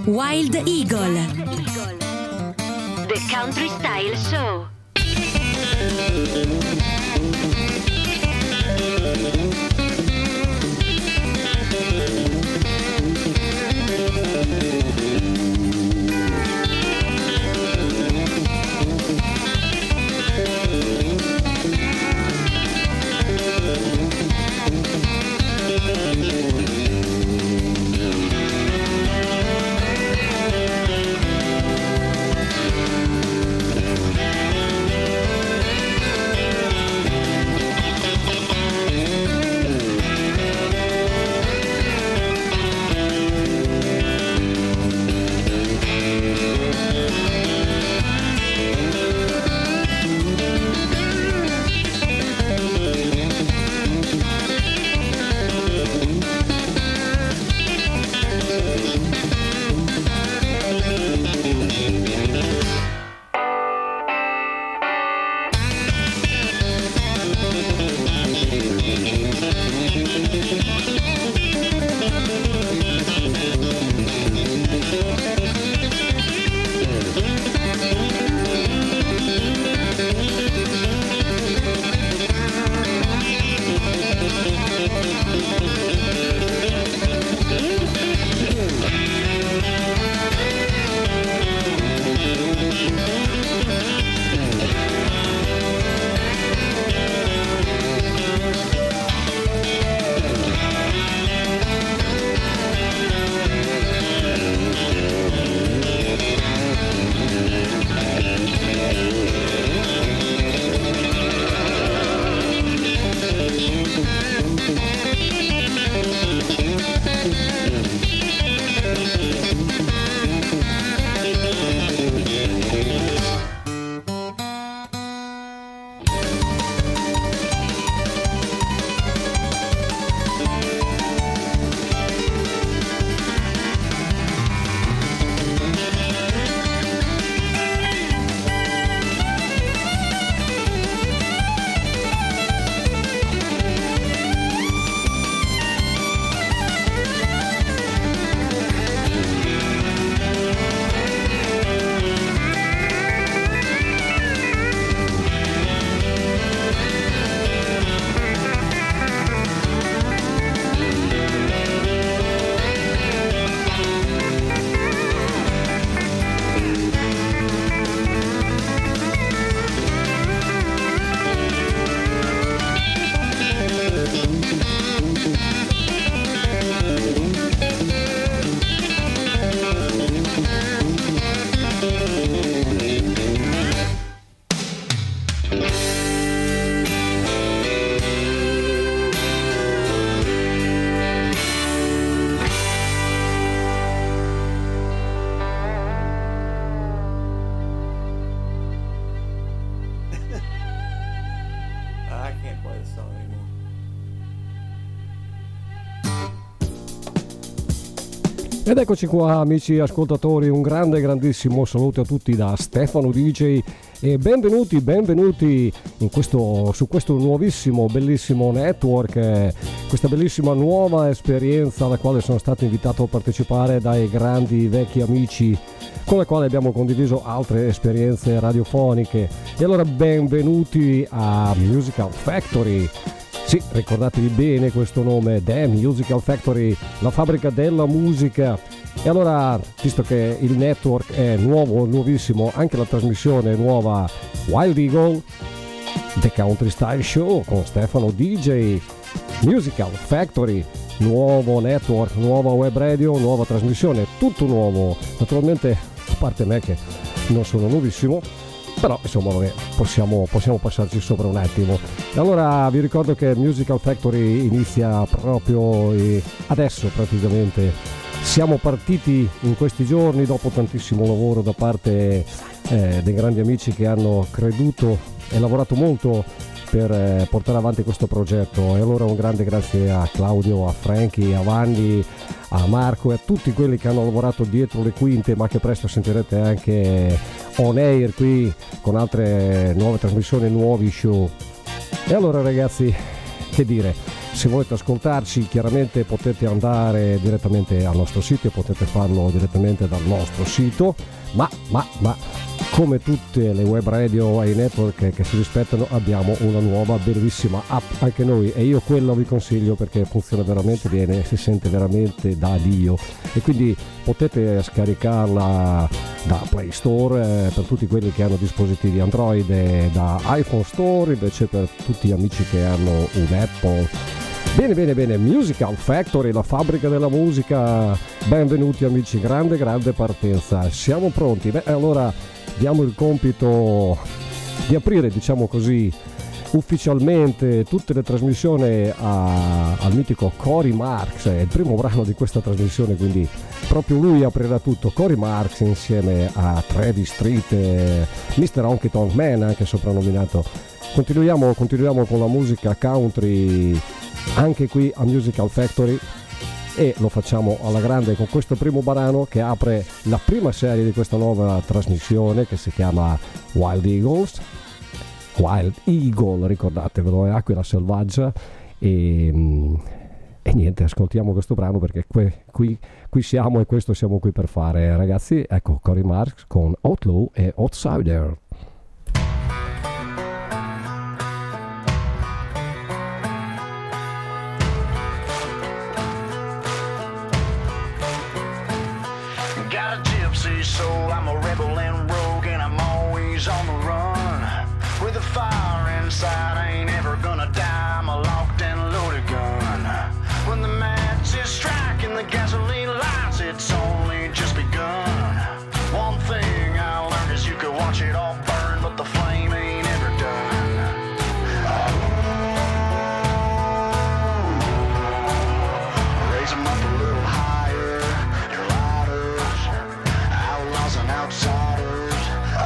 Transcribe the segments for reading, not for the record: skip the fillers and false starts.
Wild Eagle, The Country Style Show. Ed eccoci qua, amici ascoltatori, un grandissimo saluto a tutti da Stefano DJ e benvenuti su questo nuovissimo, bellissimo network, questa bellissima nuova esperienza alla quale sono stato invitato a partecipare dai grandi vecchi amici con i quali abbiamo condiviso altre esperienze radiofoniche. E allora benvenuti a Musical Factory. Sì, ricordatevi bene questo nome, The Musical Factory, la fabbrica della musica. E allora, visto che il network è nuovo, nuovissimo, anche la trasmissione è nuova, Wild Eagle, The Country Style Show con Stefano DJ, Musical Factory, nuovo network, nuova web radio, nuova trasmissione, tutto nuovo. Naturalmente, a parte me che non sono nuovissimo, però insomma vabbè, possiamo passarci sopra un attimo. E allora vi ricordo che Musical Factory inizia proprio adesso praticamente. Siamo partiti in questi giorni dopo tantissimo lavoro da parte dei grandi amici che hanno creduto e lavorato molto per portare avanti questo progetto. E allora un grande grazie a Claudio, a Frankie, a Vanni, a Marco e a tutti quelli che hanno lavorato dietro le quinte, ma che presto sentirete anche on air qui con altre nuove trasmissioni, nuovi show. E allora ragazzi, che dire, Se volete ascoltarci, chiaramente potete andare direttamente al nostro sito e potete farlo direttamente dal nostro sito, ma come tutte le web radio e i network che si rispettano, abbiamo una nuova bellissima app anche noi, e io quella vi consiglio perché funziona veramente bene, si sente veramente da Dio, e quindi potete scaricarla da Play Store per tutti quelli che hanno dispositivi Android, e da iPhone Store invece per tutti gli amici che hanno un Apple. Bene, Musical Factory, la fabbrica della musica. Benvenuti amici, grande partenza. Siamo pronti? Allora diamo il compito di aprire, diciamo così, ufficialmente tutte le trasmissioni al mitico Cory Marx. È il primo brano di questa trasmissione, quindi proprio lui aprirà tutto. Cory Marx insieme a Travis Street, Mr. Honky Tonk Man anche soprannominato. Continuiamo con la musica country anche qui a Musical Factory, e lo facciamo alla grande con questo primo brano che apre la prima serie di questa nuova trasmissione che si chiama Wild Eagle, ricordatevelo, è Aquila Selvaggia, e niente, ascoltiamo questo brano perché qui siamo, e questo siamo qui per fare, ragazzi. Ecco Cory Marx con Outlaw e Outsider. soul. I'm a rebel and rogue, and I'm always on the run. With a fire inside, I ain't ever gonna die. I'm a locked and loaded gun. When the match is striking the gasoline lights, it's only just begun. One thing I learned is you could watch it all burn, but the flame ain't ever done. Raise 'em up a little higher, your lighters, outlaws and outsiders.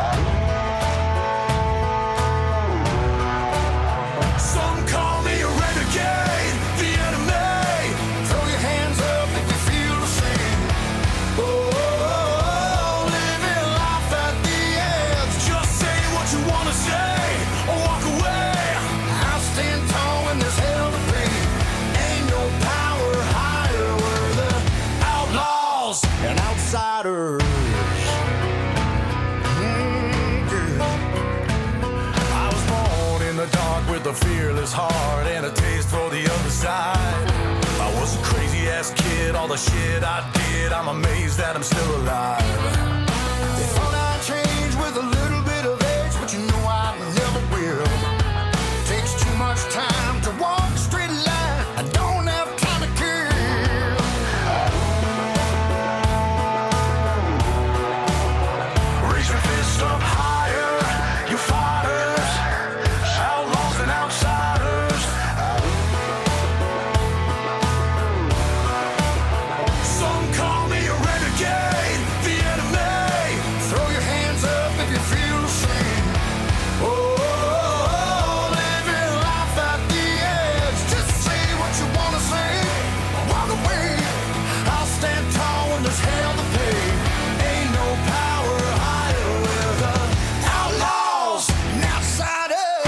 Some call me a renegade, the enemy. Throw your hands up if you feel the same. Oh, living life at the edge. Just say what you wanna say or walk away. I'll stand tall when there's hell to pay. Ain't no power higher. We're the outlaws and outsiders. I was born in the dark with a fearless heart and a taste for the other side. I was a crazy ass kid, all the shit I did, I'm amazed that I'm still alive. They thought I'd change with a little bit of age, but you know I never will. Takes too much time to walk a straight line, I don't have time to kill. Raise your fist up higher, you fighters, outlaws and outsiders. Some call me a renegade, the enemy. Throw your hands up if you feel the same. Oh, living life at the edge. Just say what you wanna say, walk away. I'll stand tall when there's hell to pay. Ain't no power higher. We're the outlaws and outsiders.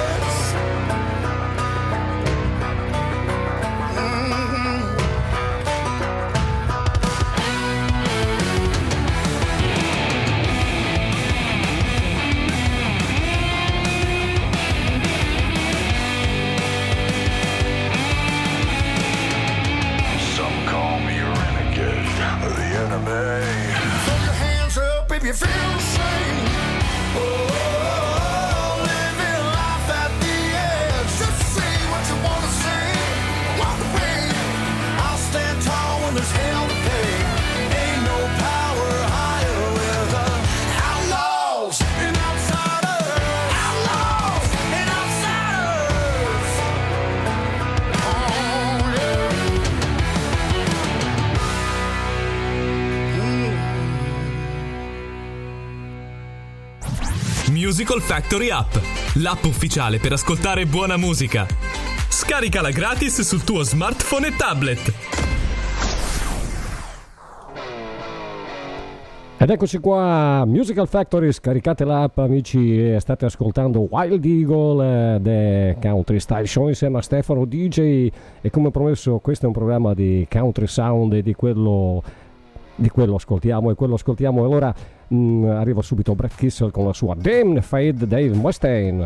Some call me a renegade, the enemy. Throw your hands up if you feel the same. Oh, living life at the edge. Just say what you wanna say, walk away. I'll stand tall when there's hell to pay. Ain't no power higher. We're the outlaws and outsiders. Outlaws and outsiders. Oh, yeah. Musical Factory App, l'app ufficiale per ascoltare buona musica. Scaricala gratis sul tuo smartphone e tablet. Ed eccoci qua, Musical Factory, scaricate l'app amici, state ascoltando Wild Eagle, The Country Style Show insieme a Stefano DJ, e come promesso questo è un programma di country sound e di quello ascoltiamo, e allora arriva subito Brett Kissel con la sua Damn Fade Dave Mustaine.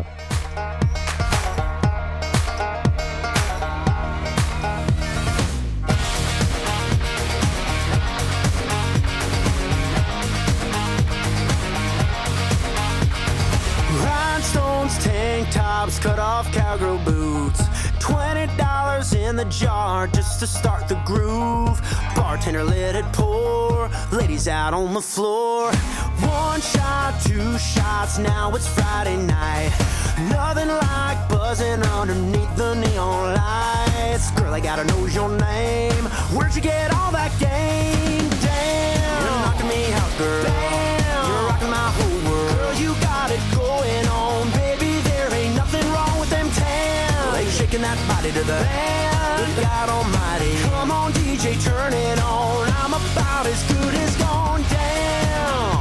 Cut off cowgirl boots, $20 in the jar just to start the groove. Bartender let it pour, ladies out on the floor. One shot, two shots, now it's Friday night. Nothing like buzzing underneath the neon lights. Girl, I gotta know your name. Where'd you get all that game? Damn, you're knocking me out, girl. Damn, you're rocking my whole world. Girl, you got it going on, baby. There ain't nothing wrong with them tan. Like shaking that body to the band. Good God Almighty, come on DJ, turn it on. I'm about as good as gone down.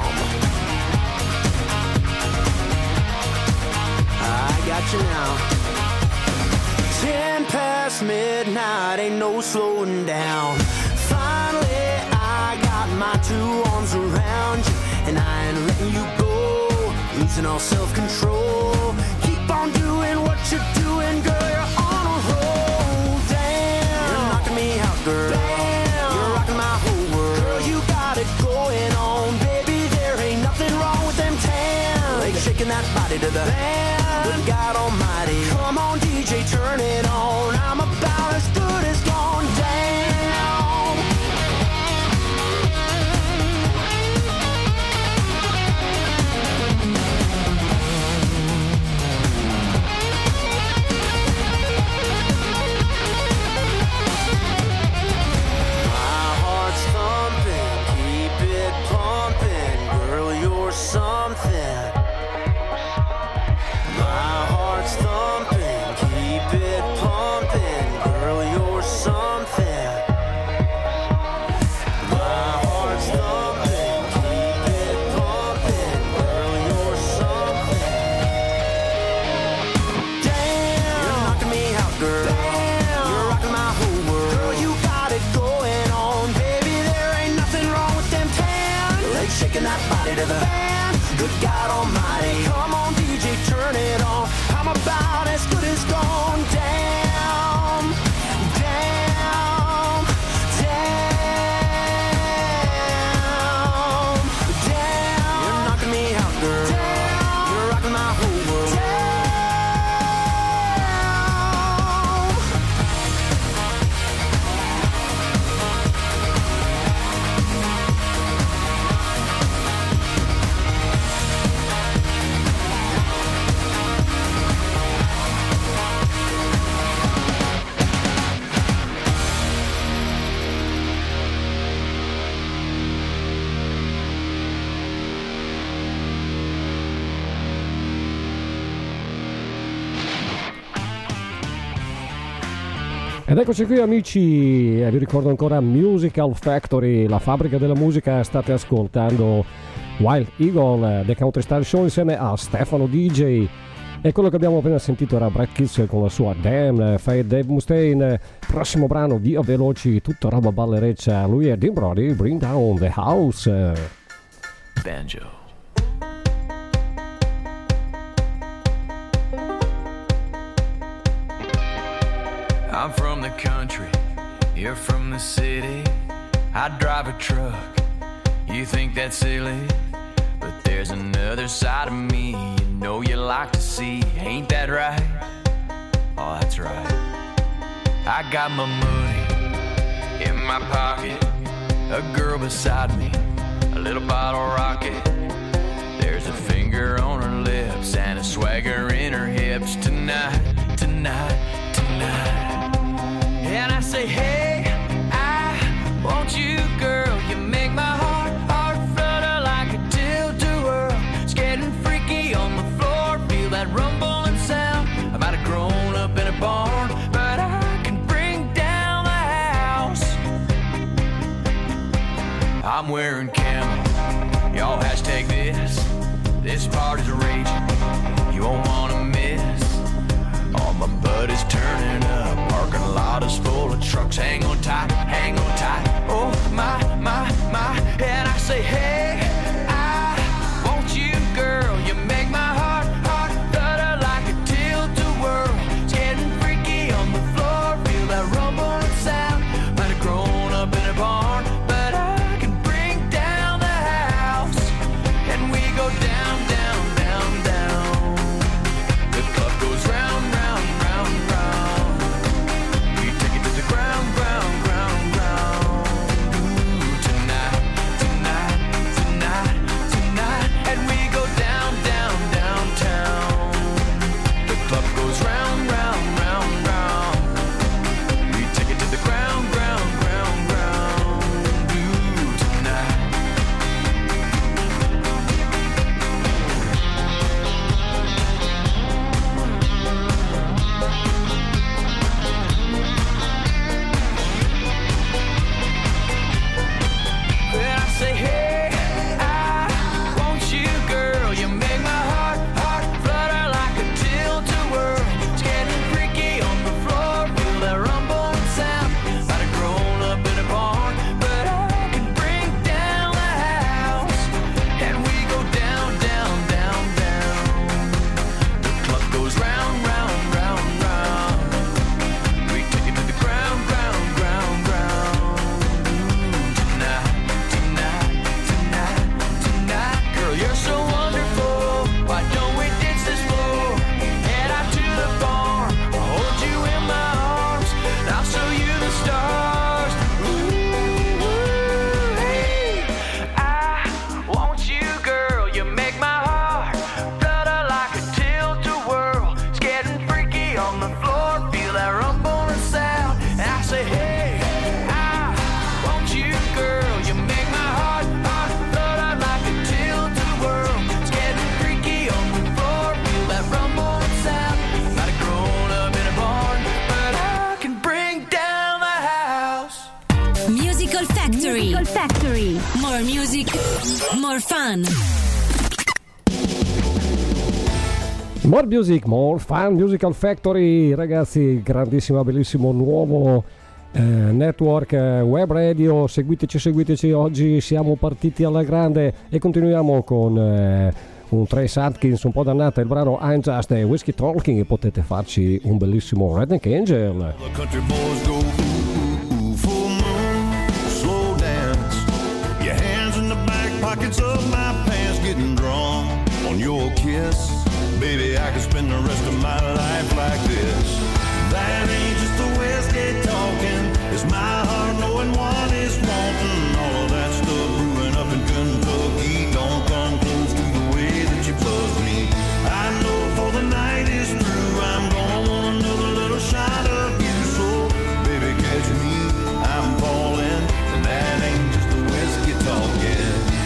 I got you now. 10 past midnight, ain't no slowing down. Finally, I got my two arms around you, and I ain't letting you go, losing all self-control. Keep on doing what you're doing, girl, you're on a roll. Damn, you're knocking me out, girl. Damn, you're rocking my whole world. Girl, you got it going on, baby. There ain't nothing wrong with them tan. Like shaking that body to the band. Good God Almighty, come on DJ, turn it on. I'm about as good as gone down. My heart's thumping, keep it pumping. Girl, you're something. My heart's thumping, keep it pumping. Girl, you're something. My heart's thumping, keep it pumping. Girl, you're something. Damn, you're knocking me out, girl. Damn, you're rocking my whole world. Girl, you got it going on, baby. There ain't nothing wrong with them tan. Like shaking that body to the band. Good God Almighty, come on DJ, turn it on. I'm about as good as gone down, down, down, down. You're knocking me out, girl. Down. You're rocking my whole world. Down. Ed eccoci qui amici, vi ricordo ancora Musical Factory, la fabbrica della musica. State ascoltando Wild Eagle, The Country Style Show insieme a Stefano DJ, e quello che abbiamo appena sentito era Brett Kissel con la sua Damn Fade Dave Mustaine. Prossimo brano, via veloci, tutta roba ballereccia, lui è Dean Brody, Bring Down the House. Banjo. I'm from the country, you're from the city. I drive a truck, you think that's silly, but there's another side of me you know you like to see. Ain't that right? Oh, that's right. I got my money in my pocket, a girl beside me, a little bottle rocket. There's a finger on her lips and a swagger in her hips. Tonight, tonight, tonight. And I say, hey, I want you, girl. You make my heart flutter like a tilt-a-whirl. It's getting freaky on the floor. Feel that rumbling sound. I might have grown up in a barn, but I can bring down the house. I'm wearing camel Y'all hashtag this party's raging. You won't wanna miss. All my buddies turning up. Parking lot is full of trucks. Hang on tight, hang on tight. Oh my, my, my. And I say, hey, I want you, girl. You make my heart flutter like a tilt-a-whirl. It's getting freaky on the floor. Feel that rumbling sound. Might have grown up in a barn, but I can bring down the house. And we go down, down, down, down. The club goes round, round, round, round. We take it to the ground, ground, ground, ground. Ooh, tonight, tonight, tonight, tonight. And we go down, down, downtown. The club goes round, round, round, round. We take it to the ground, ground, ground, ground. Ooh, tonight. When I say, hey, I want you, girl. You make my heart flutter like a tilt-a-whirl. It's getting freaky on the floor. Feel that rumbling sound. Might have grown up in a barn, but I can bring down the house. And we go down, down, down, down. The club goes round, round, round, round. We take it to the ground, ground, ground, ground. Ooh, tonight, tonight, tonight, tonight. Girl, you're so wonderful. Why don't we ditch this floor? Head out to the barn. I'll hold you in my arms. And I'll show you the stars. Ooh, hey. I want you, girl. You make my heart flutter like a tilt-a-whirl. It's getting freaky on the floor. Feel that rumbling sound. And I say, hey, I want you, girl. You make my heart flutter like a tilt-a-whirl. It's getting freaky on the floor. Feel that rumbling sound. Might have grown up in a barn, but I can bring down the house. Musical Factory. More music, more fun. More music, more fun, Musical Factory, ragazzi, grandissimo, bellissimo nuovo network web radio. Seguiteci, oggi siamo partiti alla grande e continuiamo con un Trace Atkins un po' dannata, il brano I'm Just a Whiskey Talking, e potete farci un bellissimo Redneck Angel. The country boys go ooh, ooh, ooh, full moon, slow dance. Your hands in the back pockets of my pants, getting drawn on your kiss. Baby, I could spend the rest of my life like this. That ain't just the whiskey talking. It's my heart knowing what it's wanting. All of that stuff brewing up in Kentucky. Don't come close to the way that you buzz me. I know before the night is through, I'm gonna want another little shot of you. So, baby, catch me, I'm falling. And that ain't just the whiskey talking.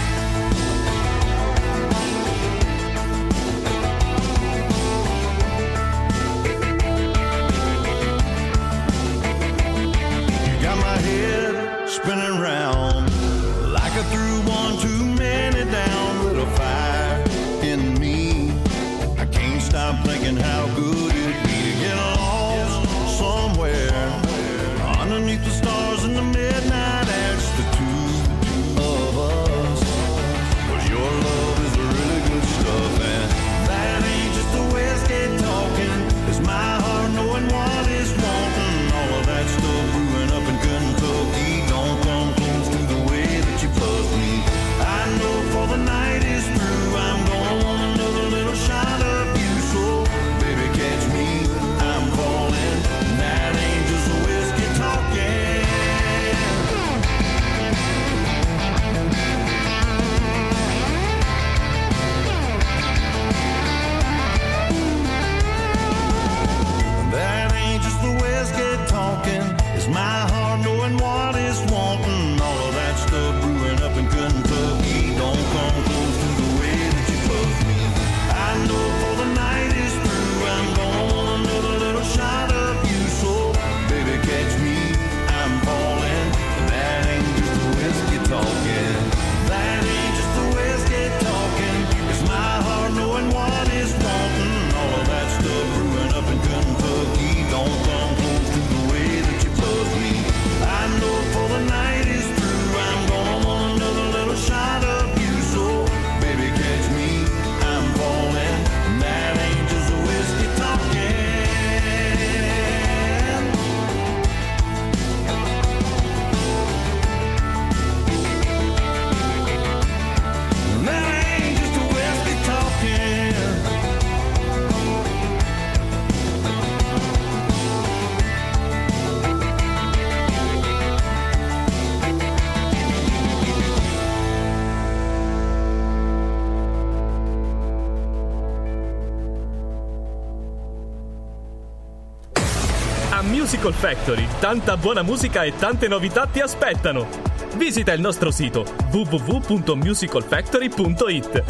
Musical Factory, tanta buona musica e tante novità ti aspettano. Visita il nostro sito www.musicalfactory.it.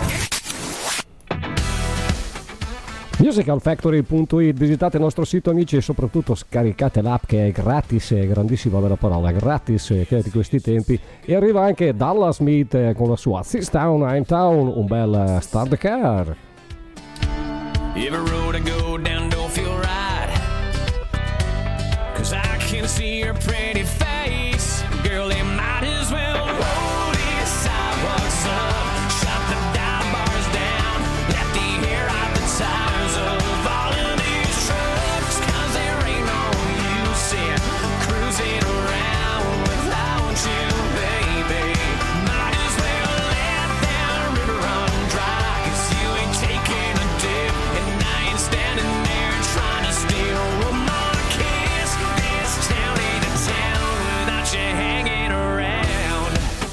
Musicalfactory.it, visitate il nostro sito amici e soprattutto scaricate l'app che è gratis, è grandissima bella parola, gratis che è di questi tempi, e arriva anche Dallas Smith con la sua This Town, I'm Town, un bel start the car. Every road I go down don't feel right, 'cause I can see your pretty face. Girl, it might as well roll these sidewalks up, shut the dive bars down, let the air out the tires of all of these trucks, 'cause there ain't no use in cruising around without you, baby. Might as well let that river run dry, 'cause you ain't taking a dip, and I ain't standing there trying to steal one more kiss. This town ain't a town without you hanging around.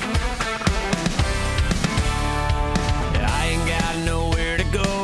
I ain't got nowhere to go,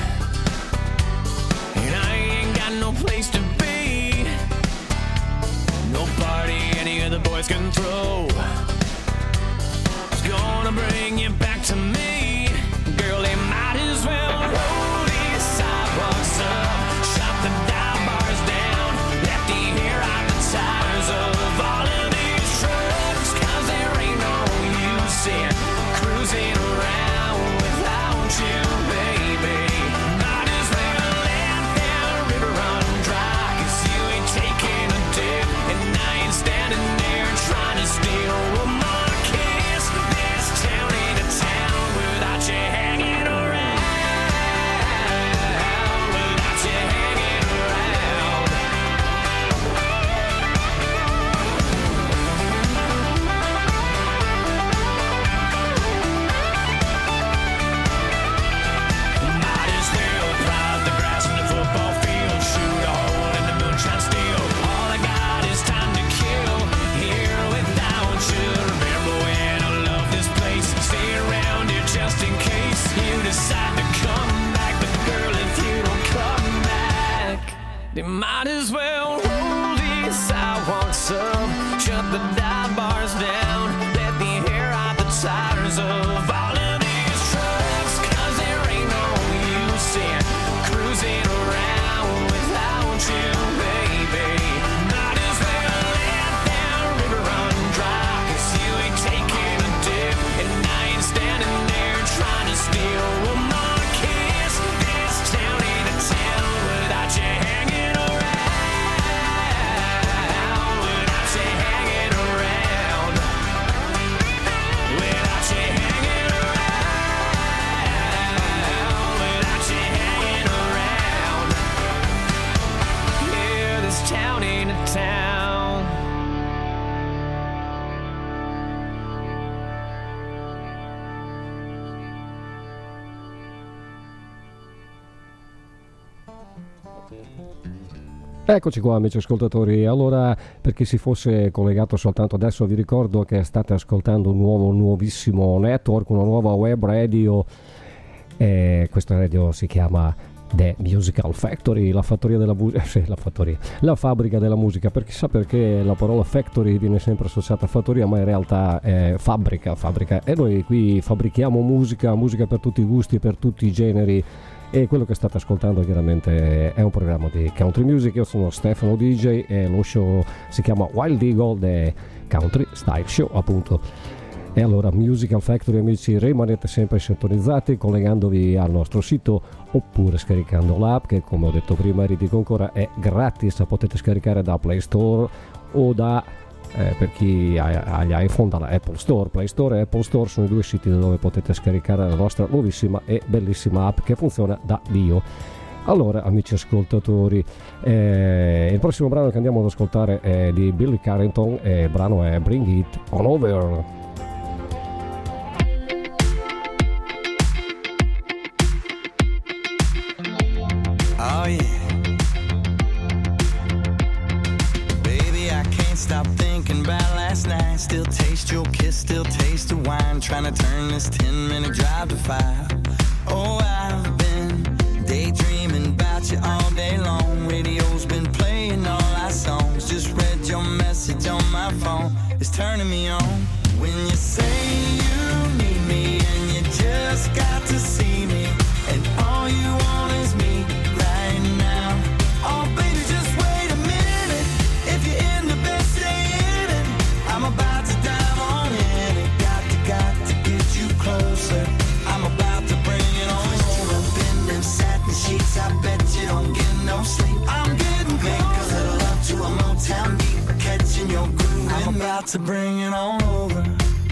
and I ain't got no place to be, no party any of the boys can throw is gonna bring you back to me. Girl, they might as well roll these sidewalks up, shut the dive bars down, let the air out the tires of all of these trucks, 'cause there ain't no use in cruising around without you, baby. Might as well let that river run dry, 'cause you ain't taking a dip, and I ain't standing there trying to steal one more kiss. This town ain't a town without you hanging around, without you hanging around. Might as well plow the grass in the football field, shoot a hole in the moonshine steel. All I got is time to kill here without you. Remember when I love this place, stay around here just in case you decide to come back. But girl, if you don't come back, they might as well roll these sidewalks up, shut the dive bars down, let the air out the tires of all of these trucks, 'cause there ain't no use in cruising around without you, baby. Might as well let that river run dry, 'cause you ain't taking a dip, and I ain't standing there trying to steal one more kiss. This town ain't a town without you hanging around, without you hanging around, without you hanging around, without you hanging around. Yeah, this town ain't a town. Eccoci qua amici ascoltatori, allora per chi si fosse collegato soltanto adesso vi ricordo che state ascoltando un nuovissimo network, una nuova web radio, questa radio si chiama The Musical Factory, la fattoria della musica, la fabbrica della musica, perché sa perché la parola factory viene sempre associata a fattoria, ma in realtà è fabbrica, e noi qui fabbrichiamo musica per tutti i gusti, per tutti i generi. E quello che state ascoltando chiaramente è un programma di country music. Io sono Stefano DJ e lo show si chiama Wild Eagle, The Country Style Show appunto. E allora Musical Factory amici, rimanete sempre sintonizzati collegandovi al nostro sito oppure scaricando l'app che, come ho detto prima, ridico ancora, è gratis, potete scaricare da Play Store o da per chi ha gli iPhone dalla Apple Store. Play Store e Apple Store sono i due siti dove potete scaricare la nostra nuovissima e bellissima app che funziona da Dio. Allora amici ascoltatori, il prossimo brano che andiamo ad ascoltare è di Billy Carrington e il brano è Bring It On Over. Oh yeah, baby, I can't stop thinking about last night. Still taste your kiss, still taste the wine. Trying to turn this 10-minute drive to 5. Oh, I've been daydreaming about you all day long. Radio's been playing all our songs. turning me on. When you say you need me and you just got to see me, and all you want is me right now. Oh baby, just wait a minute. If you're in the bed, stay in it. I'm about to dive on in it. Got to get you closer. I'm about to bring it on. Up in them satin sheets, I bet you don't get no sleep. I'm getting closer. Make a little love to a Motown beat, catching your groove. I'm about to bring it on over.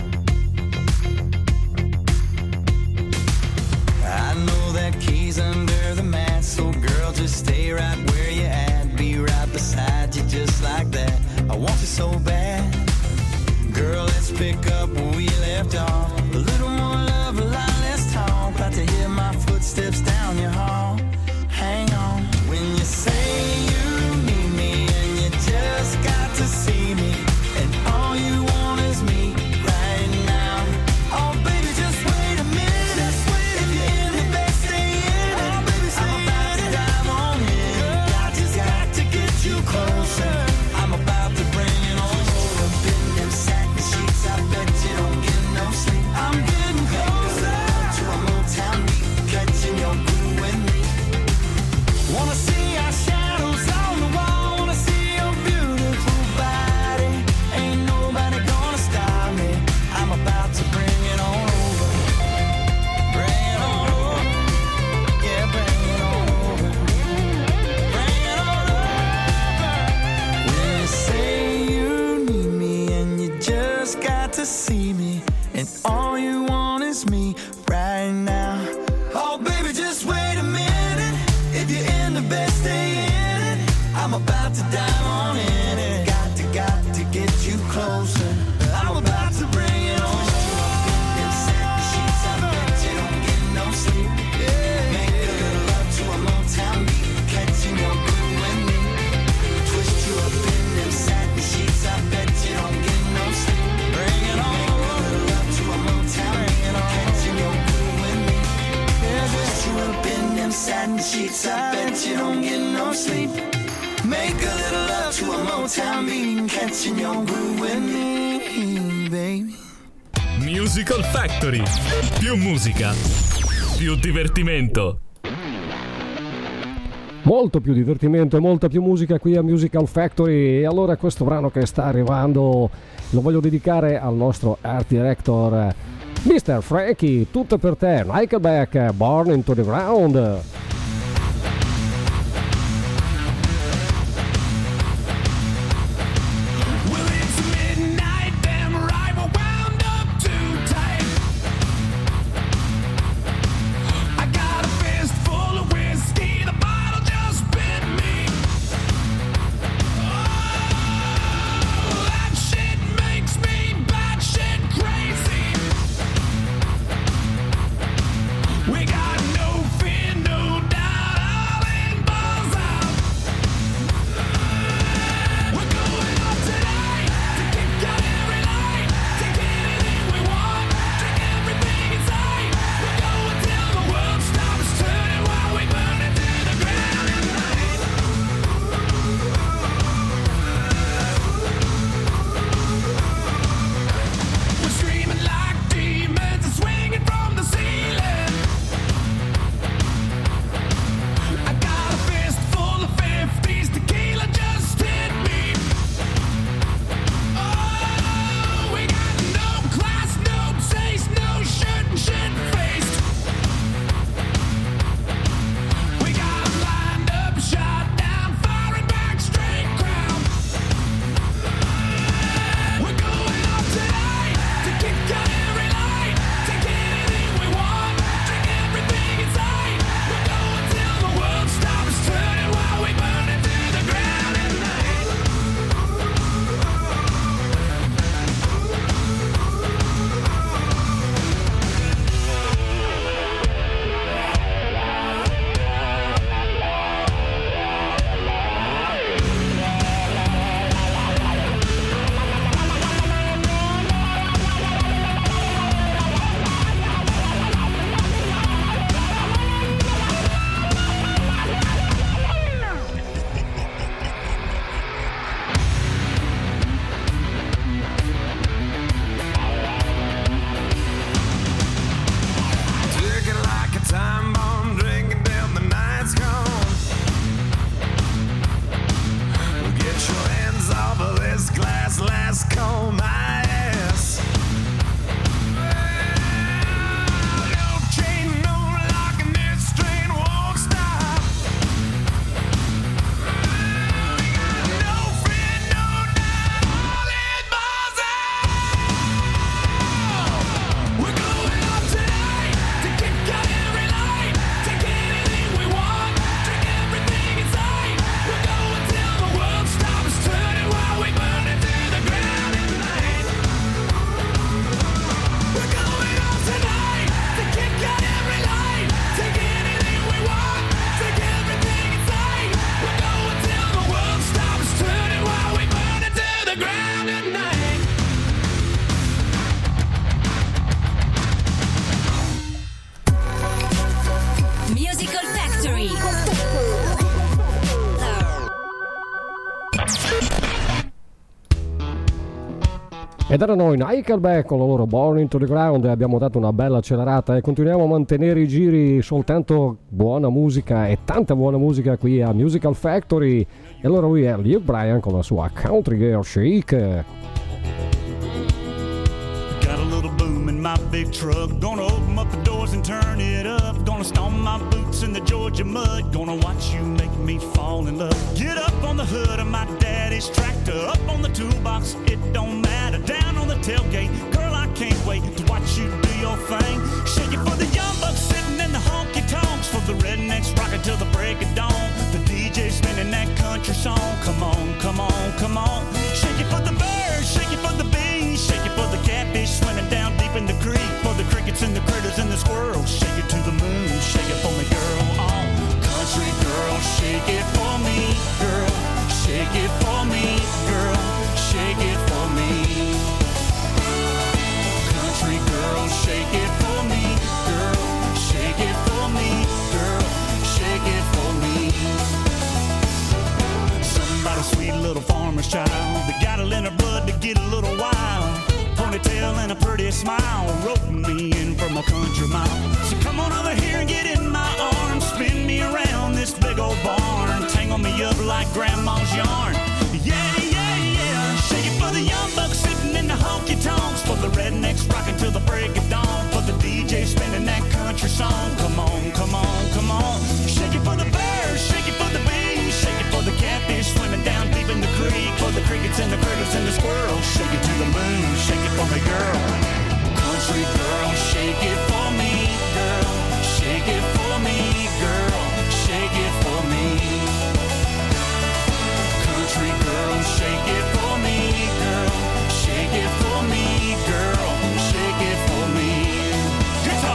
I know that key's under the mat, so girl, just stay right where you at. Be right beside you just like that. I want you so bad. Girl, let's pick up where we left off. A little more love, a lot less talk. About to hear my footsteps down your hall. Hang on. When you say you need me and you just got to see me, and all you want is me right now. Oh baby, just wait a minute. Just wait. If you're in the bed, stay in it. Oh baby, stay I'm about to dive on in. I just got to get you closer. I'm about to bring it on over. In them satin sheets, I bet you don't get no sleep. I'm getting closer to a Motown beat, catching your groove with me. Wanna see our shadows on the wall. Wanna see your beautiful body. Ain't nobody gonna stop me. I'm about to bring it on over. Bring it on over. Yeah, bring it on over. Bring it on over. When you say you need me and you just got to see me, and all you want is me right now. Oh baby, just wait a minute. If you're in the bed, stay in it. I'm about to dive on in it. Got to get you closer. I'm about to bring it on. Them satin sheets, I bet you don't get no sleep. Make a little love to a Motown beat, catching your groove with me. Twist you up in them satin sheets, I bet you don't get no sleep. Bring it on. Make a little love to a Motown beat, catching your groove with me. Twist you up in them satin sheets, I bet you don't get no sleep. Make a little love to a Motown beat, catching your groove with me, baby. Musical Factory. Più musica, più divertimento. Molto più divertimento e molta più musica qui a Musical Factory. E allora questo brano che sta arrivando lo voglio dedicare al nostro art director Mr. Frankie. Tutto per te, Nickelback, Born into the Ground. We got no fear, no Ed erano i Nickelback con la loro Born into the Ground, e abbiamo dato una bella accelerata e continuiamo a mantenere i giri, soltanto buona musica e tanta buona musica qui a Musical Factory. E allora lui è Luke Bryan con la sua Country Girl Shake. Got a little boom in my big truck, gonna open up the doors and turn it up, gonna stomp my boots in the Georgia mud, gonna watch you make me fall in love. Get up on the hood of my daddy's tractor, up on the toolbox, it don't matter, down on the tailgate, girl I can't wait to watch you do your thing. Shake it for the young bucks sitting in the honky tonks, for the rednecks rocking till the break of dawn, the DJ spinning that country song. Come on, come on, come on. Shake it for the birds, shake it for the bees, shake it for the catfish swimming down deep in the creek, for the crickets and the critters and the squirrels. Shake it to the moon, shake it for me, girl. Oh, country girl, shake it for me, girl. Shake it for me, girl. Shake it for me. Country girl, shake it for me, girl. Shake it for me, girl. Shake it for me. Somebody sweet little farmer's child, they got it in her blood to get a little wild. Ponytail and a pretty smile, roping me in from a country mile. So come on over here and get in my arms, spin me around this big old barn, tangle me up like grandma's yarn. Yeah, yeah, yeah. Shake it for the young bucks sitting in the honky tonks, for the rednecks rocking till the break of dawn, for the DJ spinning that country song. Come on, come on, come on. Shake it for the birds, shake it for the bees, shake it for the catfish swimming down deep in the creek, for the crickets and the critters and the squirrels. Shake it to the moon, shake it for me, girl. Country girl, shake it for me, girl. Shake it for me, girl. Shake it for me. Country girl, shake it for me, girl. Shake it for me, girl. Shake it for me. Guitar.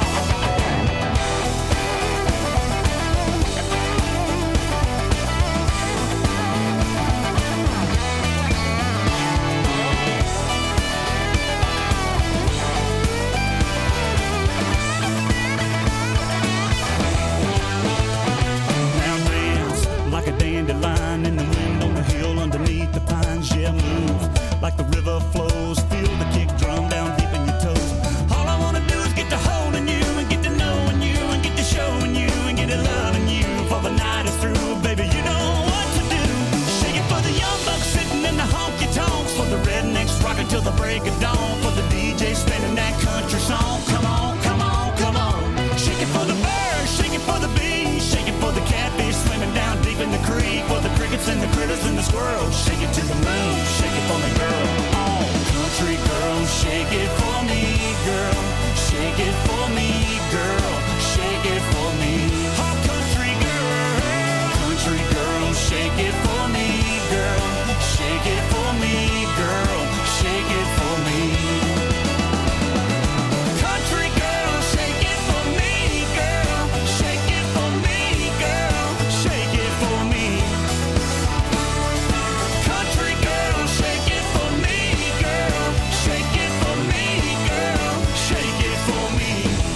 Dandelion in the wind on the hill underneath the pines. Yeah, move like the river flows. Feel the kick drum down deep in your toes. All I wanna do is get to holding you and get to knowing you and get to showing you and get to loving you. For the night is through, baby, you know what to do. Shake it for the young bucks sitting in the honky tonks, for the rednecks rocking till the break of dawn, for the DJ spinning that country song. Come on, come on, come on. Shake it for the birds, shake it for the bees, shake it for the catfish swimming down deep in the creek, for the crickets and the critters and the squirrels. Shake it to the moon, shake it for me, girl. Oh, country girl, shake it for me, girl. Shake it for me, girl. Shake it for me. Oh, country girl, shake it for me, girl. Shake it for me, girl. Shake it for me. Country girl, shake it for me, girl. Shake it for me, girl. Shake it for me. Country girl, shake it for me, girl. Shake it for me, girl. Shake it for me.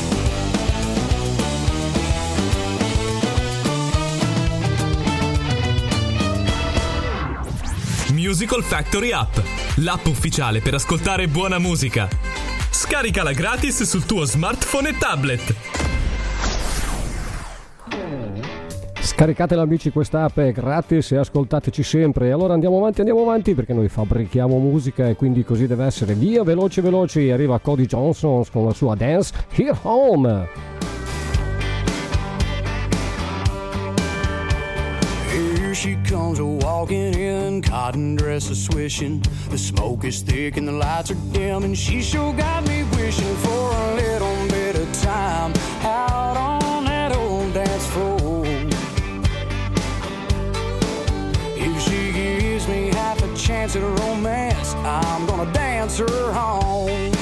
Musical Factory App, l'app ufficiale per ascoltare buona musica. Scaricala gratis sul tuo smartphone e tablet. Scaricatela amici, questa app è gratis e ascoltateci sempre. E allora andiamo avanti perché noi fabbrichiamo musica e quindi così deve essere. Via, veloci, arriva Cody Johnson con la sua Dance Here Home. Here she comes walking in, cotton dresses swishing. The smoke is thick and the lights are dim, and she sure got me wishing for a little bit of time out on that old dance floor. If she gives me half a chance at a romance, I'm gonna dance her home.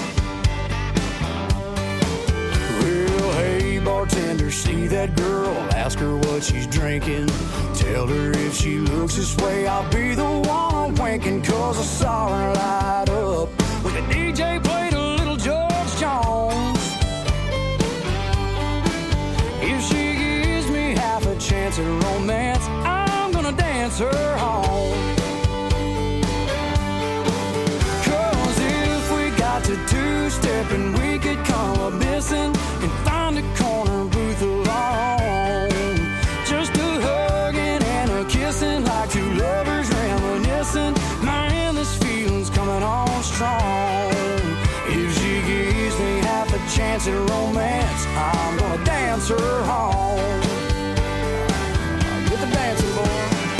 Well, hey bartender, see that girl, ask her what she's drinking. Tell her if she looks this way, I'll be the one winking, 'cause I saw her light up when the DJ played a little George Jones. If she gives me half a chance at romance, I'm gonna dance her home. 'Cause if chance at romance, I'm gonna dance her home. Get the dancing, boy.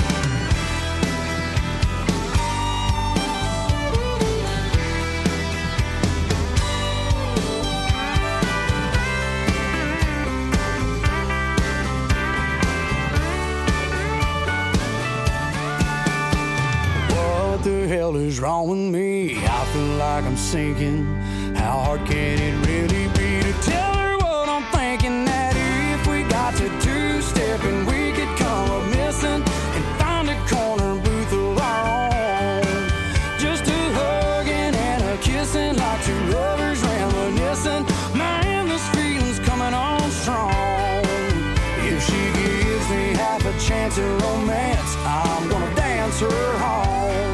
What the hell is wrong with me? I feel like I'm sinking. How hard can it really be to tell her what I'm thinking? That if we got to two-step and we could come up missing and find a corner booth of our own, just a hugging and a kissing like two lovers reminiscing. Man, this feeling's coming on strong. If she gives me half a chance at romance, I'm gonna dance her home.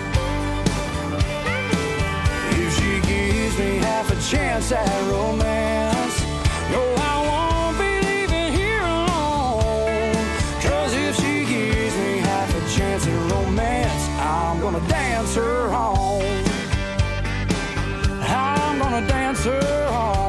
If she gives me half a chance at romance, no, I won't be leaving here alone. 'Cause if she gives me half a chance at romance, I'm gonna dance her home. I'm gonna dance her home.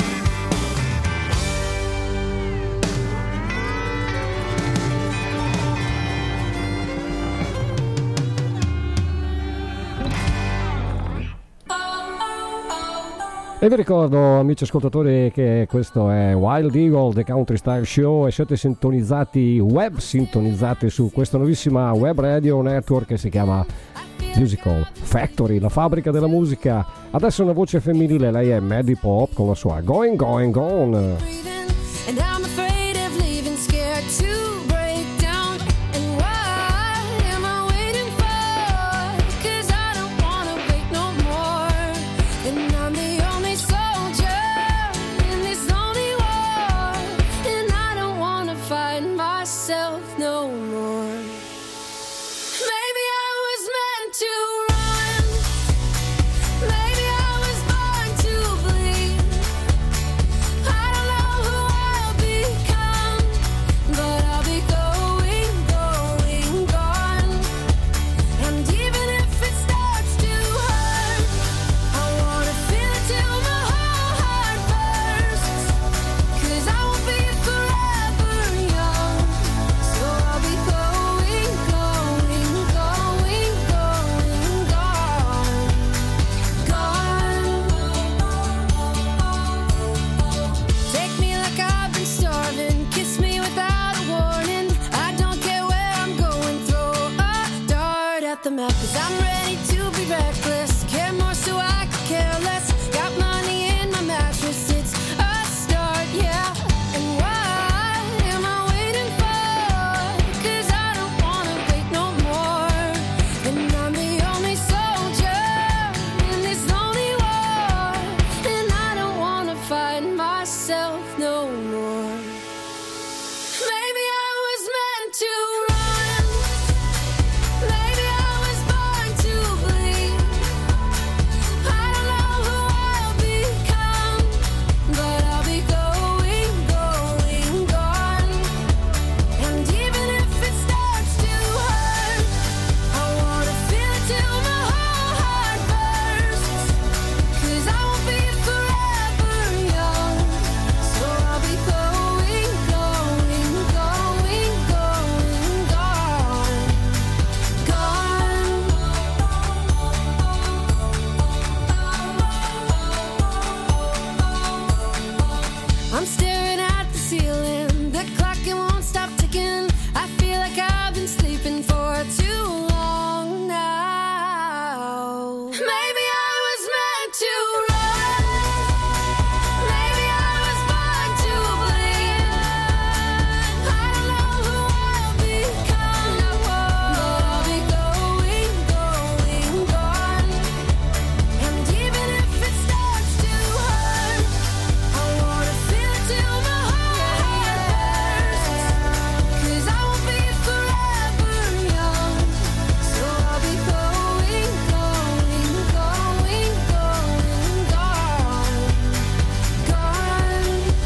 E vi ricordo, amici ascoltatori, che questo è Wild Eagle, The Country Style Show, e siete sintonizzati su questa nuovissima web radio network che si chiama Musical Factory, la fabbrica della musica. Adesso una voce femminile, lei è Maddie Pop con la sua Going Going Gone. And I'm afraid of leaving, scared to break down. And why am I waiting for? 'Cause I don't wanna wait no more. And I'm the only soldier in this lonely war. And I don't wanna fight myself no more. Maybe I was meant to run. Maybe I was born to bleed. I don't know who I'll become, but I'll be going, going, gone. And even if it starts to hurt, I wanna feel it till my whole heart bursts. 'Cause I won't be forever young, so I'll be going, going, going, going, gone, gone. Take me like I've been starving, kiss me without a warning. I don't care where I'm going, throw a dart at the map. 'Cause I'm ready to be reckless, care more so I could care less. Got money in my mattress, it's a start, yeah. And why am I waiting for? 'Cause I don't wanna wait no more. And I'm the only soldier in this lonely war. And I don't wanna fight myself no more. Maybe I was meant to run. Maybe I was born to bleed. I don't know who I'll become, but I'll be going, going, gone. And even if it starts to hurt, I wanna feel it till my whole heart bursts. 'Cause I won't be forever young, so I'll be going, going, going, going, gone, gone. I'm staring at the ceiling, the clock it won't stop ticking. I feel like I've been sleeping for too long now. Maybe I was meant to run. Maybe I was born to bleed. I don't know who I'll become, but I'll be going, going, gone. And even if it starts to hurt, I wanna feel it till my whole heart bursts. 'Cause I won't be forever young, so I'll be going, going, going, going, gone, gone.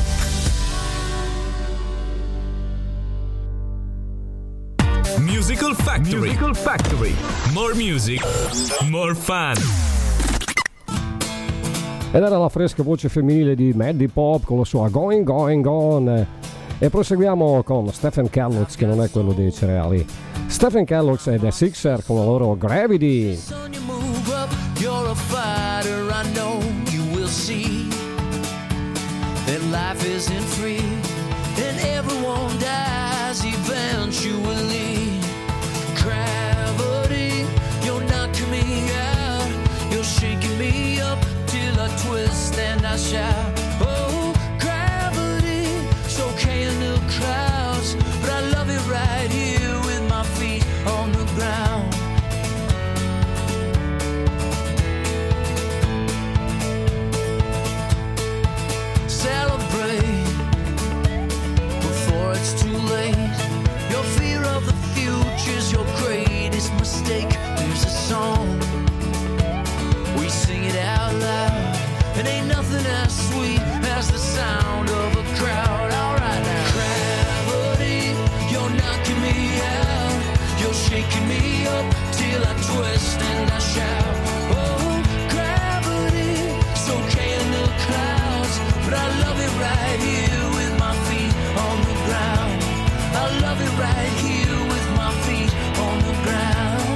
Musical Factory. Musical Factory. More music, more fun. Ed era la fresca voce femminile di Maddie Pop con la sua Going Going Gone. E proseguiamo con Stephen Kellogg's, che non è quello dei cereali. Stephen Kellogg's e The Sixer con la loro Gravity. Son, you move up, you're a fighter, I know you will see that life isn't free and everyone dies eventually. Gravity, you're knocking me out, you're shaking me up till I twist and I shout. Oh, gravity, it's okay in the clouds, but I love it right here with my feet on the ground. Celebrate before it's too late. Your fear of the future's your greatest mistake. There's a song, we sing it out loud, and ain't nothing as sweet as the sound of a crowd. Alright now. Gravity, you're knocking me out, you're shaking me up till I twist and I shout. Oh, gravity, it's okay in the clouds, but I love it right here with my feet on the ground. I love it right here with my feet on the ground.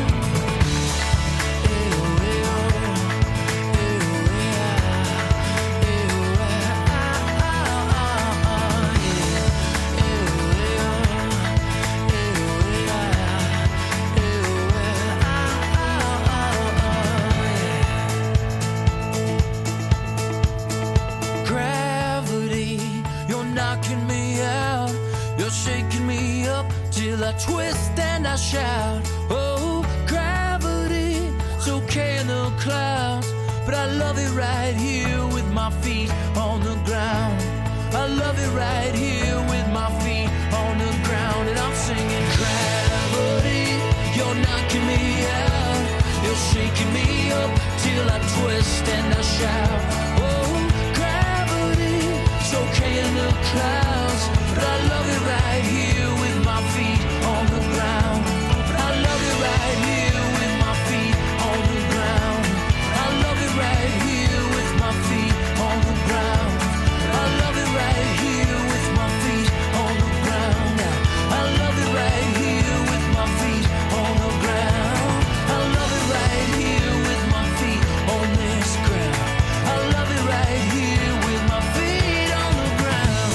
Gravity, you're knocking me out, you're shaking me up till I twist and I shout. Oh, gravity, it's okay in the clouds, but I love it right here with my feet on the ground. I love it right here with my feet on the ground. And I'm singing gravity, you're knocking me out, you're shaking me up till I twist and I shout. Oh, gravity, it's okay in the clouds, but I love it right here with my feet on the ground. I love it right here with my feet on the ground. I love it right here with my feet on the ground. I love it right here with my feet on the ground. I love it right here with my feet on the ground. I love it right here with my feet on this ground. I love it right here with my feet on the ground.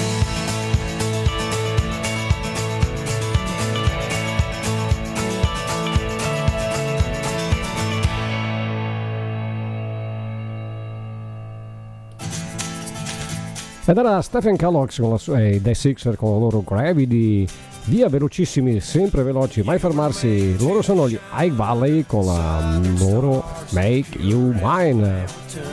Ed era Stephen Kellogg's con la sua, The Sixer con la loro Gravity. Via velocissimi, sempre veloci, mai fermarsi. Loro sono gli High Valley con la loro Make You Mine.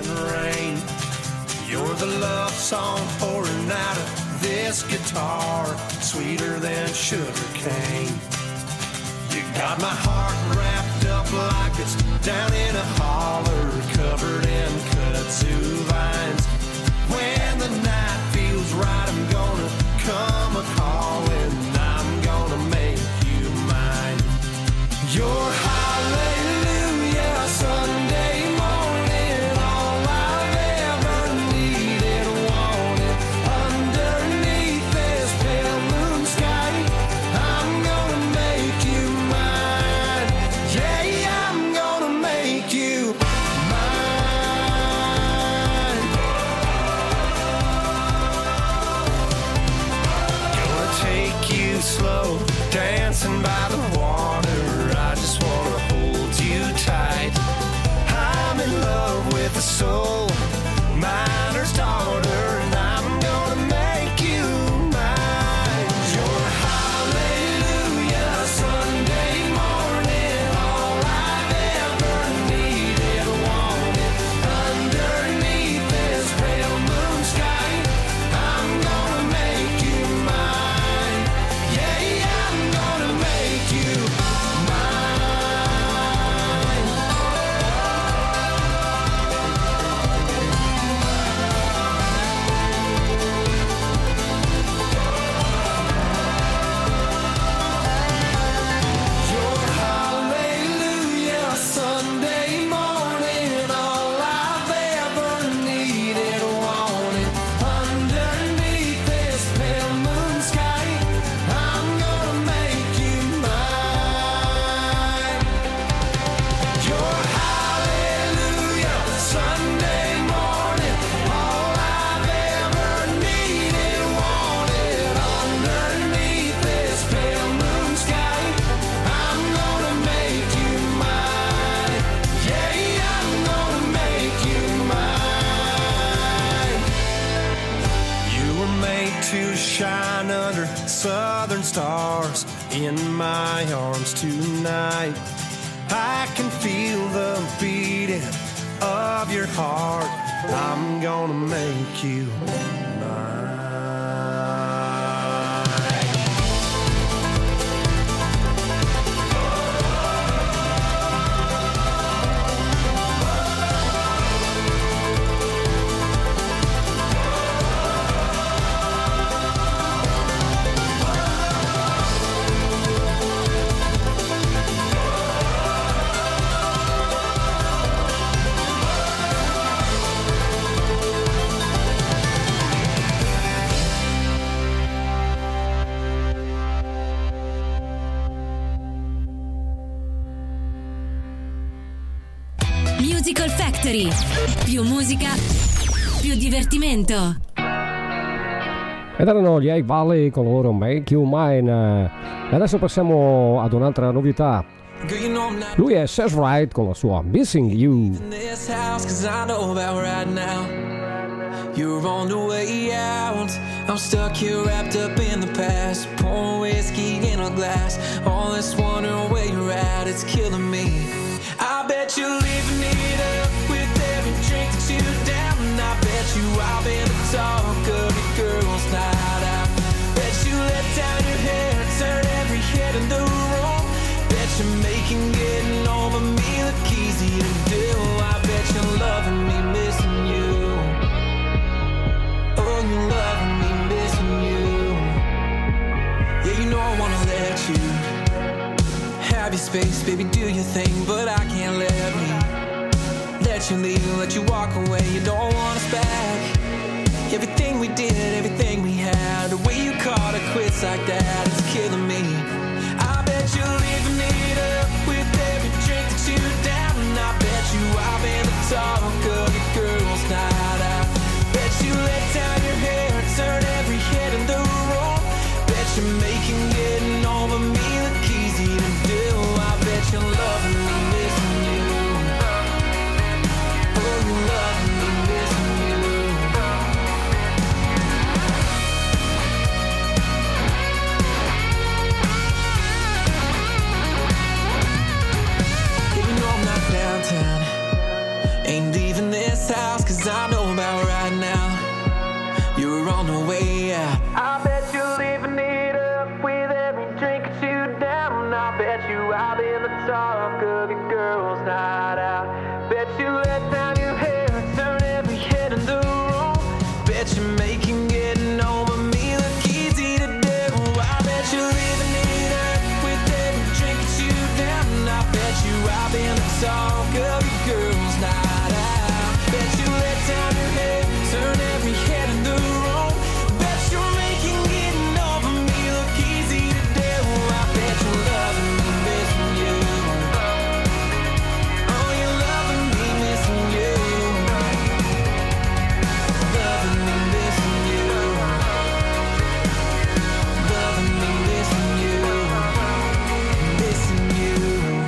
You're the love song pouring out of this guitar, sweeter than sugar cane. You got my heart wrapped up like it's down in a holler, covered in kudzu vines. When the night feels right, I'm gonna come a-calling, I'm gonna make you mine. Your hallelujah Sunday morning, all I've ever needed, wanted. Underneath this pale moon sky, I'm gonna make you mine. Yeah, I'm gonna make you mine. made to shine under southern stars in my arms tonight. I can feel the beating of your heart. I'm gonna make you mine. Musical Factory. Più musica, più divertimento. Ed erano gli High Valley con loro Make You Mine. E adesso passiamo ad un'altra novità. Lui è Says Right con la sua Missing You. You're on the way out. I'm stuck here wrapped up in the past. Pouring whiskey in a glass. All this wondering where you're at, it's killing me. I bet you're living it up with every drink that you down. And I bet you I've been the talk of your girl's night out. Bet you let down your hair, turn every head in the room. Bet you're making getting over me look easy to do. I bet you're loving me, missing you. Oh, you're loving me, missing you. Yeah, you know I wanna let you have your space, baby, do your thing, but I can't let you leave, let you walk away. You don't want us back. Everything we did, everything we had, the way you called it quits like that, it's killing me. I bet you're living it up with every drink that you down. And I bet you I've been the talk of your girl's night out. Bet you let down your hair, turn every head in the room. Bet you're making getting over me look easy to do. I bet you're loving me, missing you. Oh, you're loving me, missing you. Yeah, you know I'm not downtown. Ain't leaving this house, cause I know about right now. You're on the way out. I bet you're living it up with every drink that you down. I bet you I'll be in the talk of your girl's night out. Bet you let down your hair, turn every head in the room. Bet you're making getting over me look easy to do. I bet you're living it up with every drink that you down. I bet you I'll be in the talk of your girl's night out. Bet you let down your hair, turn every head in the room. Bet you're making getting over me look easy to do. I bet you're loving me, missing you. Oh, you're loving me, missing you. Loving me, missing you. Loving me, missing you. Missing you.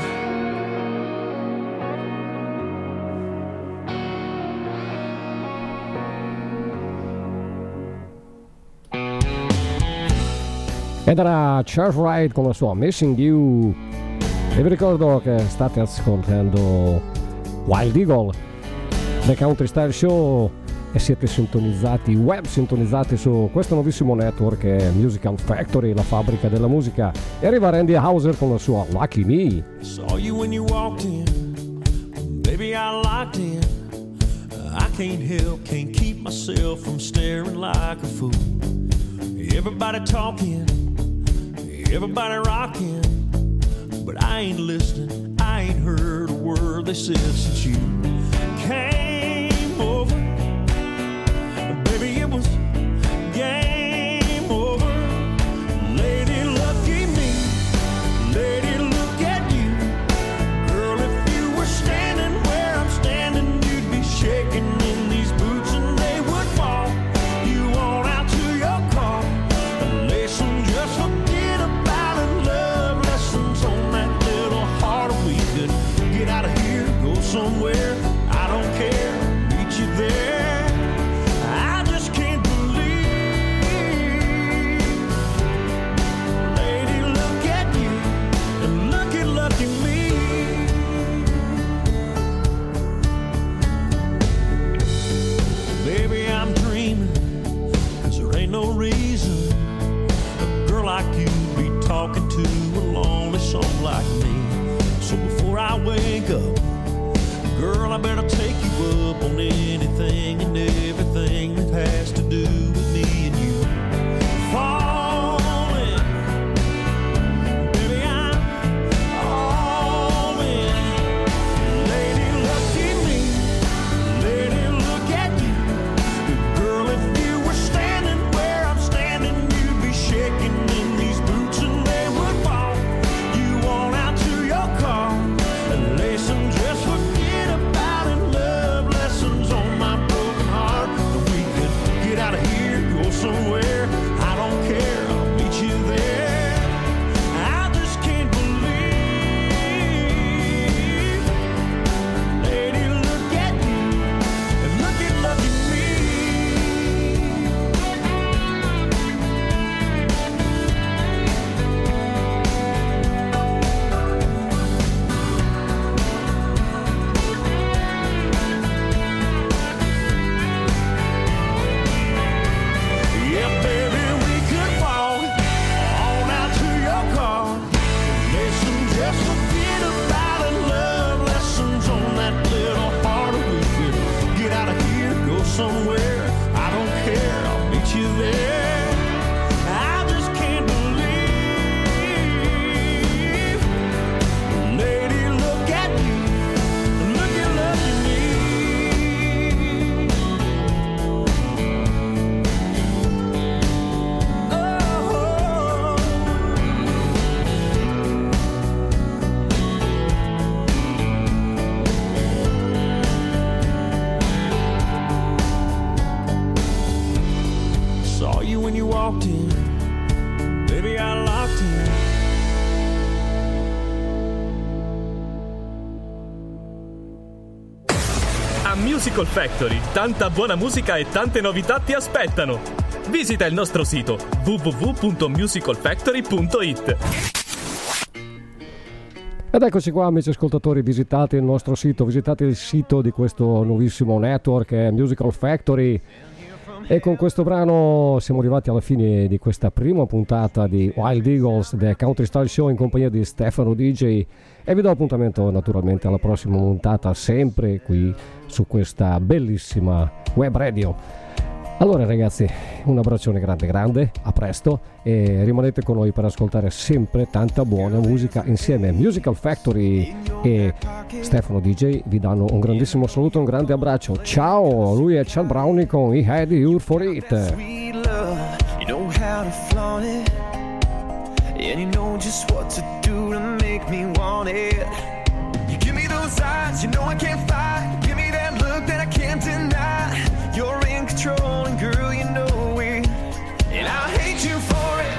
Ed era Charles Wright con la sua Missing You. E vi ricordo che state ascoltando Wild Eagle, The Country Style Show, e siete sintonizzati, web sintonizzati su questo nuovissimo network che è Musical Factory, la fabbrica della musica. E arriva Randy Houser con la sua Lucky Me. Saw you when you walked in, baby I locked in. I can't help, can't keep myself from staring like a fool. Everybody talking, everybody rocking, but I ain't listening, I ain't heard a word they said since you came over. Baby, it was game over. Lady, lucky me, lady, look at you. Girl, if you were standing where I'm standing, you'd be shaking in these boots and they would fall. You on out to your car. Just forget about it, love lessons on that little heart. We could get out of here, go somewhere, I don't care. bet I'll take you up on anything and everything that has to do with me and you. Falling, baby, I'm all in. Lady, look at me. Lady, look at you. Girl, if you were standing where I'm standing, you'd be shaking in these boots and they would fall. You on out to your car and lay some just forget about it. Love lessons on my broken heart. We could get out of here, go somewhere. I don't care, I'll meet you there. I just can't believe. Lady, look at you and look at me. Yeah, baby, we could walk on out to your car. Listen, just forget about it. Love lessons on that little heart. We could get out of here, go somewhere. I don't care, I'll meet you there. I just can't believe. Lady, look at you, look at me. Saw you when you walked in, baby, I locked in. A Musical Factory, tanta buona musica e tante novità ti aspettano. Visita il nostro sito www.musicalfactory.it. Ed eccoci qua, amici ascoltatori, visitate il nostro sito, visitate il sito di questo nuovissimo network che è Musical Factory. E con questo brano siamo arrivati alla fine di questa prima puntata di Wild Eagles, The Country Style Show, in compagnia di Stefano DJ, e vi do appuntamento naturalmente alla prossima puntata, sempre qui su questa bellissima web radio. Allora ragazzi, un abbraccione grande, a presto, e rimanete con noi per ascoltare sempre tanta buona musica insieme. Musical Factory e Stefano DJ vi danno un grandissimo saluto, un grande abbraccio. Ciao, lui è Chad Brownie con I Had You For It. Sweet love, you know how to flaunt it, and you know just what to do to make me want it. You give me those eyes, you know I can't fight. Give me that look that I can't deny. You're in control, and girl, you know it, and I hate you for it.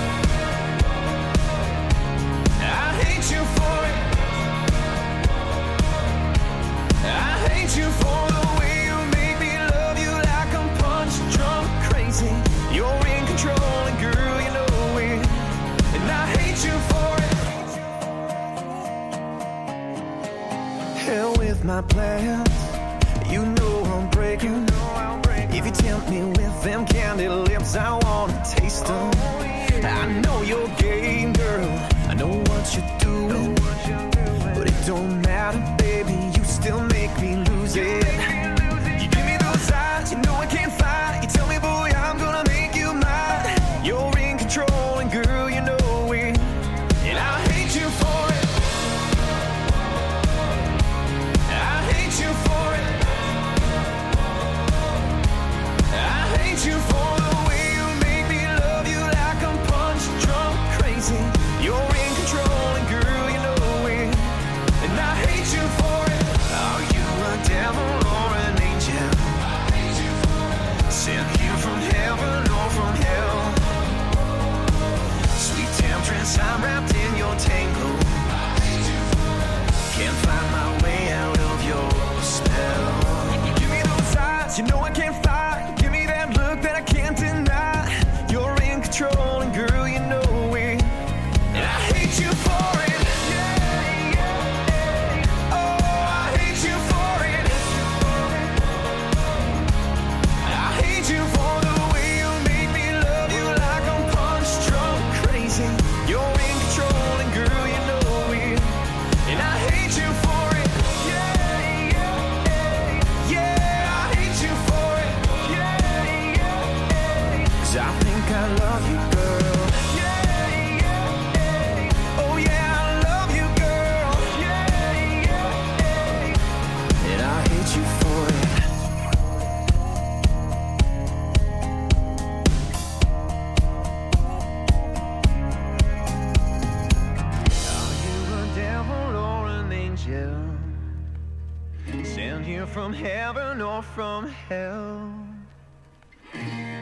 I hate you for it. I hate you for the way you make me love you like I'm punch drunk crazy. You're in control, and girl, you know it, and I hate you for it. Hell with my plans, you know I'm breaking. If you tempt me with them candy lips, I wanna taste them. I know your game, girl, I know what you're doing, but it don't matter, baby, you still make me lose it. You give me those eyes, you know I can't fight. You tell me, boy, I'm gonna make you mine. You're in control, and girl, you know it, and I hate you for it. I hate you for it. I hate you for angel sent here from heaven or from hell.